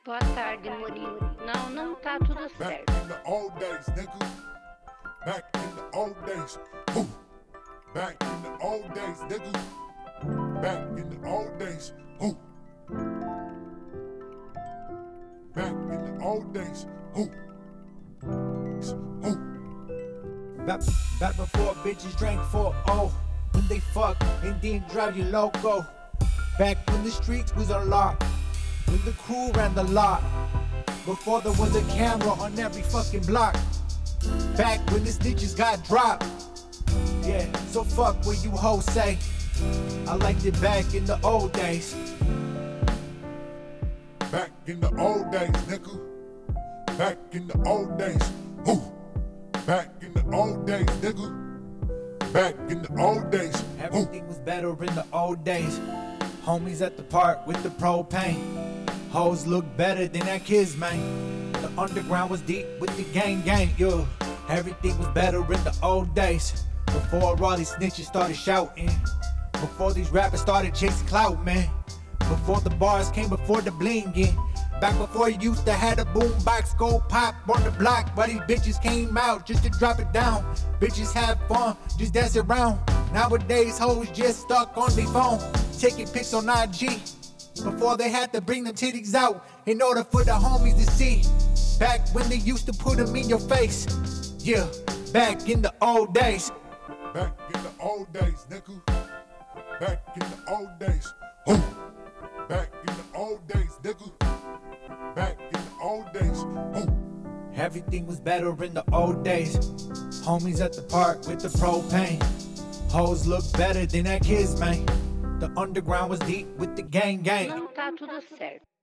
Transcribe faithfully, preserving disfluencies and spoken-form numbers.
Boa tarde, Murilo. Não, não tá tudo Back certo. in the old days, nigga. Back in the old days. Ooh. Back in the old days, nigga. Back in the old days. Ooh. Back in the old days. Ooh. Ooh. Back, back before bitches drank for oh, when they fuck and then drive you loco. Back when the streets was unlocked, when the crew ran the lot. Before there was a camera on every fucking block. Back when the stitches got dropped. Yeah, so fuck what you hoes say. I liked it back in the old days. Back in the old days, nigga. Back in the old days. Ooh. Back in the old days, nigga. Back in the old days. Ooh. Everything was better in the old days. Homies at the park with the propane. Hoes look better than that kids, man. The underground was deep with the gang gang, yeah. Everything was better in the old days. Before all these snitches started shouting. Before these rappers started chasing clout, man. Before the bars came, before the blinging. Back before you used to have a boom box go pop on the block. But these bitches came out just to drop it down. Bitches have fun, just dance around. Nowadays hoes just stuck on their phone, taking pics on I G. Before they had to bring them titties out in order for the homies to see. Back when they used to put them in your face. Yeah, back in the old days. Back in the old days, nigga. Back in the old days. Ooh. Back in the old days, nigga. Back in the old days. Ooh. Everything was better in the old days. Homies at the park with the propane. Hoes look better than that kids, man. The underground was deep with the gang gang. Não tá tudo certo.